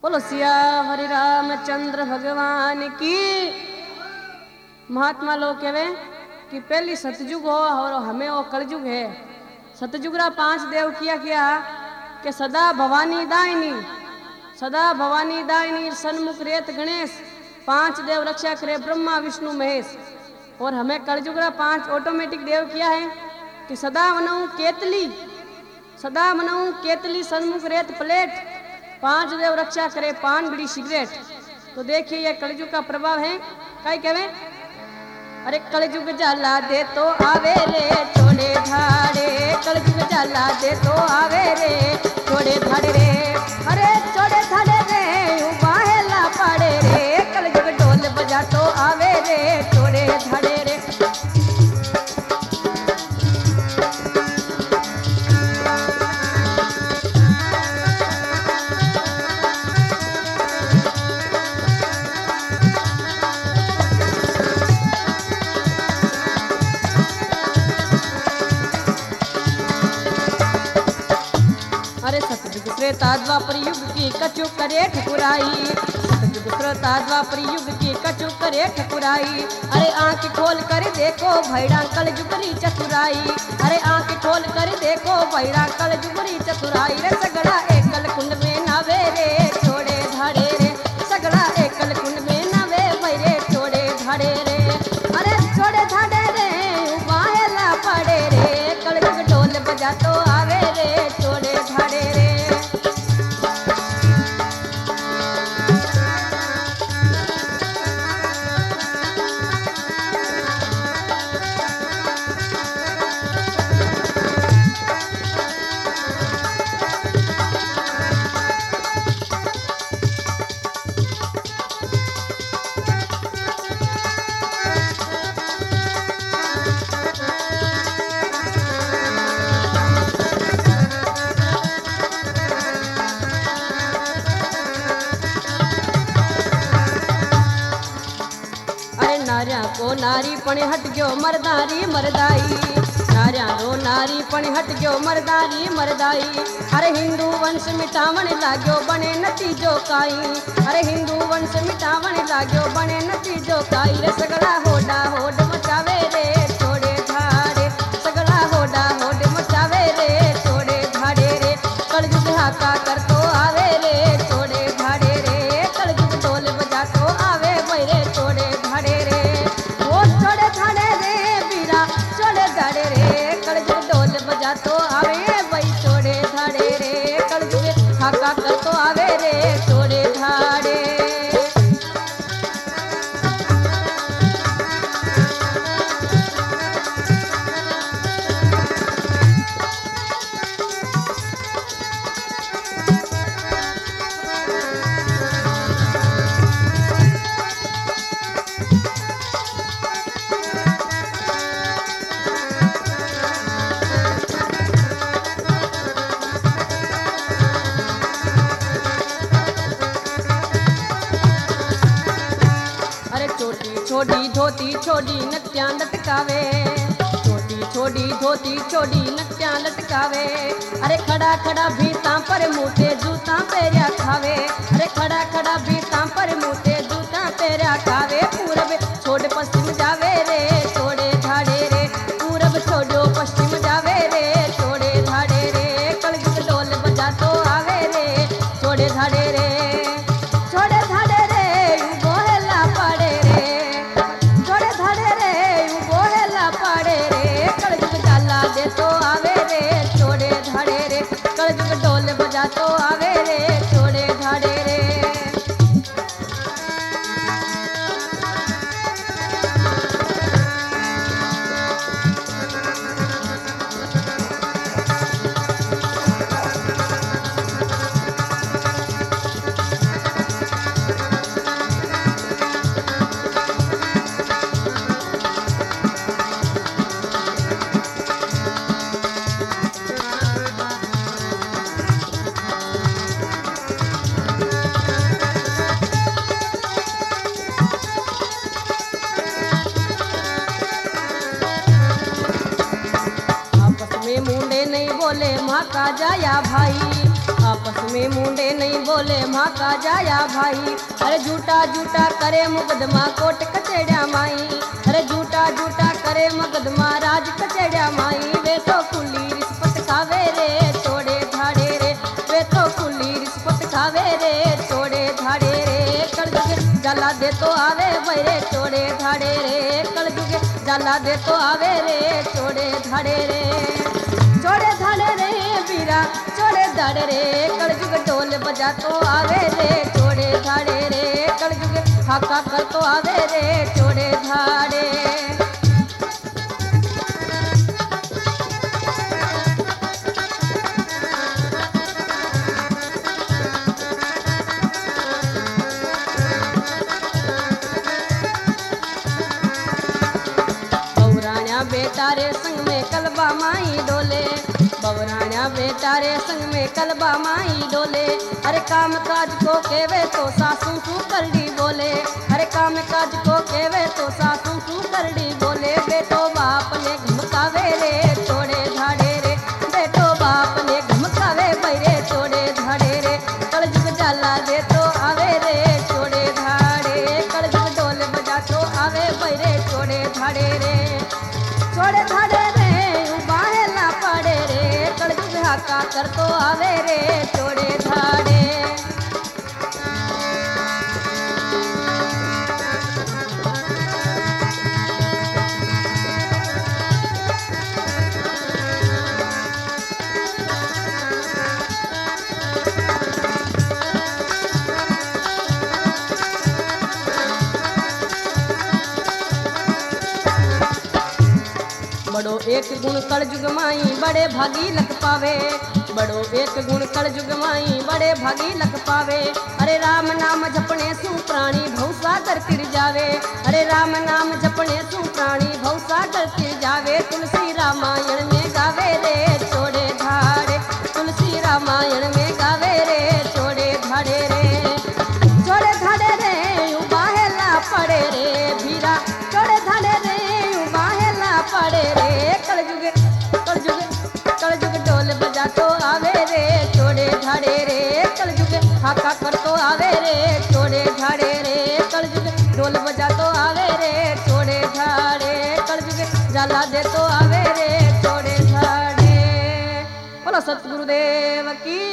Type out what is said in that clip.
बोलो सिया हरि रामचंद्र भगवान की। महात्मा लोग कहे कि पहली सतयुग हो और हमें वो कलयुग है। सतयुग रा 5 देव किया कि सदा भवानी दायनी, सदा भवानी दायनी सन्मुख रेत गणेश। 5 देव रक्षा करे ब्रह्मा विष्णु महेश। और हमें कलयुग रा 5 ऑटोमेटिक देव किया है कि सदा मनाऊं केतली, सदा मनाऊं केतली सन्मुख रेत प्लेट। 5 देव रक्षा करे पान बीड़ी सिगरेट। तो देखिए ये कलयुग का प्रभाव है। कई कहे अरे कलयुग जाला दे तो आवे रे छोड़े धाड़े, कलयुग जाला दे तो आवे रे छोड़े धाड़े रे। अरे छोड़े धाड़े रे बाहेला पाड़े रे, कलयुग ढोल बजा तो आवे रे छोड़े धाड़े रे। त्रेता द्वापर युग की कछु करे ठकुराई, सतयुग त्रेता द्वापर युग की कछु करे ठकुराई। अरे आंख खोल कर देखो भैड़ा कलयुग री चतुराई, अरे आंख खोल कर देखो भैड़ा कलयुग री चतुराई। रे सगड़ा एकल कुंड में नावे रे छोड़े धाड़े रे, सगड़ा एकल कुंड में नावे भैरे छोड़े धाड़े रे। अरे छोड़े धाड़े रे बाहेला पड़े रे, कलयुग ढोल बजा तो आवे रे छोड़े धाड़े रे। नारिया को नारी पण हट गयो मर्दारी मर्दाई, नारिया रो नारी पण हट गयो मर्दारी मर्दाई। अरे हिंदू वंश मिटावण लाग्यो बने नतीजो काई, अरे हिंदू वंश मिटावण लाग्यो बने नतीजो काई। रे सगड़ा होडा होड मचावे रे छोड़े धाड़े, सगड़ा होडा होड मचावे रे छोड़े धाड़े रे। कलयुग हाका कर तो आवे रे छोड़े धाड़े रे, कलयुग ढोल बजा तो आवे भैरे छोड़े धाड़े रे। छोड़े धाड़े रे बीरा छोड़े धाड़े रे, कलयुग ढोल बजा तो आवे भाई छोड़े धाड़े रे, कलयुग हाका कर तो आवे रे छोड़े धाड़े। छोड़ी धोती छोड़ी नत्या लटकावे, छोटी छोड़ी धोती छोड़ी नत्या लटकावे। अरे खड़ा खड़ा भीता पर मुँहते जूता पेरिया खावे, अरे खड़ा खड़ा भीता पर मुँहते जूता पेरिया खावे। पूरब छोड़ पश्चिम जावे रे छोड़े धाड़े रे, पूरब छोड़ो पश्चिम जावे रे छोड़े धाड़े रे। कलयुग ढोल बजा तो आवे रे छोड़े धाड़े रे, छोड़े धाड़े रे बोहेला पड़े रे, छोड़े धाड़े रे बोहेला पड़े रे। कलयुग जाला दे तो आवे रे छोड़े धाड़े रे, कलयुग ढोल बजा तो आवे रे छोड़े धाड़े रे। बोले माँ का जाया भाई, आपस में मुंडे नहीं बोले माँ का जाया भाई। अरे झूठा झूठा करे मुकदमा कोट कचेड़िया माई। अरे झूठा झूठा करे मुकदमा राज कचेड़िया माई। वे तो खुली रिश्वत खावे रे चोड़े धाड़े रे। वे तो खुली रिश्वत खावे रे चोड़े धाड़े रे। कलजुग जाला दे तो आवे भैरे चोड़े धाड़े रे। कलजुग जाला दे तो आवे रे चोड़े धाड़े रे। चोड़े धाड़े रे बीरा चोड़े धाड़े रे। कलजुग ढोल बजा तो आवे रे चोड़े धाड़े रे। कलजुग हाका कर तो आवे रे चोड़े धाड़े। बेटा रे संग में कलबा माई डोले। बवराना बेटा रे संग में कलबा माई डोले। अरे काम काज को केवे तो सासू सू करड़ी बोले। अरे काम काज को केवे तो सासू सू करड़ी बोले। बेटो बाप ने घमकावे रे चोड़े धाड़े रे। बेटो बाप ने घमकावे बैरे चोड़े धाड़े रे। कलजुग जाला दे तो आवे रे चोड़े धाड़े। कलजुग ढोल बजा तो आवे बैरे चोड़े धाड़े रे। चोड़े धाड़े रे बाहेला पड़े रे। कलजुग हाका कर तो आवे रे चोड़े धाड़े। बड़ो एक गुण कलजुग माई बड़े भागी लख पावे। बड़ो एक गुण कलजुग माई बड़े भागी लख पावे। अरे राम नाम जपने सु प्राणी भवसागर तिर जावे। अरे राम नाम जपने सु प्राणी भवसागर तिर जावे। तुलसी रामायण में गावे रे चोड़े धाड़े। तुलसी रामायण में गावे रे चोड़े धाड़े रे। चोड़े धाड़े रे बाहेला पड़े रे भीरा। चोड़े धाड़े रे बाहेला पड़े रे। कलजुग कलजुग कलजुग ढोल बजा तो आवे रे चोड़े धाड़े रे। कलजुग हाका कर तो आवे रे चोड़े धाड़े रे। कलजुग ढोल बजा तो आवे रे चोड़े धाड़े। कलजुग जाला दे तो आवे रे चोड़े धाड़े। बोलो सतगुरुदेव की